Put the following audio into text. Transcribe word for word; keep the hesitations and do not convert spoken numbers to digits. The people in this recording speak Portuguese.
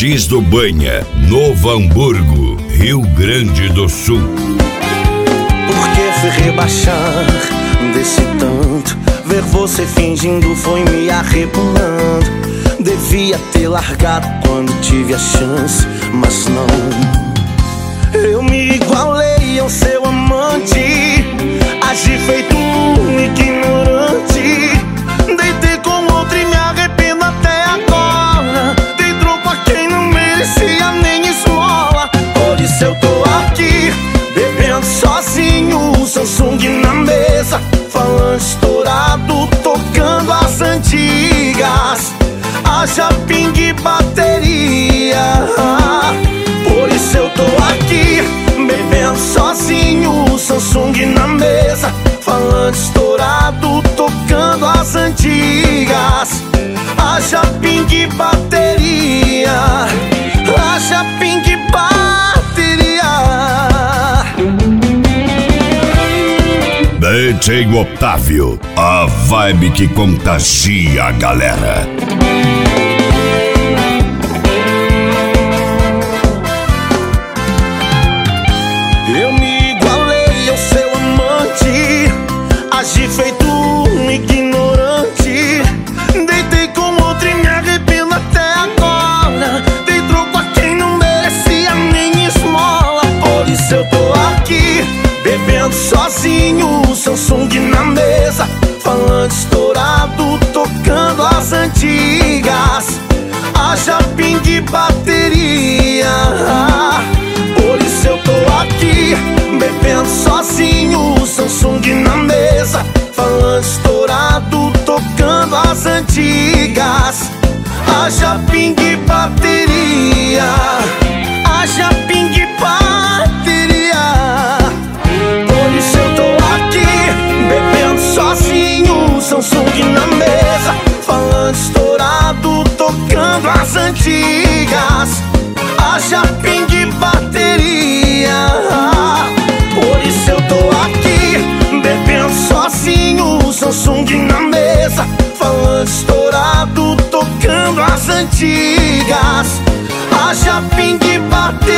X do Banha, Novo Hamburgo, Rio Grande do Sul. Por que fui rebaixar desse tanto? Ver você fingindo foi me arrepiando. Devia ter largado quando tive a chance, mas não. Eu me igualei ao seu amante, agi feito um ignorante. Deitei com outro e me arrependo até agora. Dei troco a quem não merecia nem esmola. Por isso eu tô aqui, bebendo sozinho, Samsung na mesa, falando estourado, tocando as antigas. Haja pingue e bateria. Por isso eu tô aqui, bebendo sozinho, Samsung na mesa, falando estourado, tocando as antigas. Haja pingue e bateria. Haja pingue e bateria. D J Otávio, a vibe que contagia a galera. Eu me igualei ao seu amante, agi feito um ignorante. Deitei com outro e me arrependo até agora. Dei troco a quem não merecia nem esmola. Por isso eu tô aqui, bebendo sozinho, Samsung na mesa, falando estourado, tocando as antigas. Haja pingue e bateria. Por isso eu tô aqui, bebendo sozinho, Samsung na mesa, falando estourado, tocando as antigas. Haja pingue e bateria. Haja pingue e bateria. Por isso eu tô aqui, bebendo sozinho, Samsung na mesa, falando estourado, tocando as antigas. Haja pingue e bateria. Por isso eu tô aqui, bebendo sozinho, Samsung na mesa, falando estourado, tocando as antigas. Haja pingue e bateria.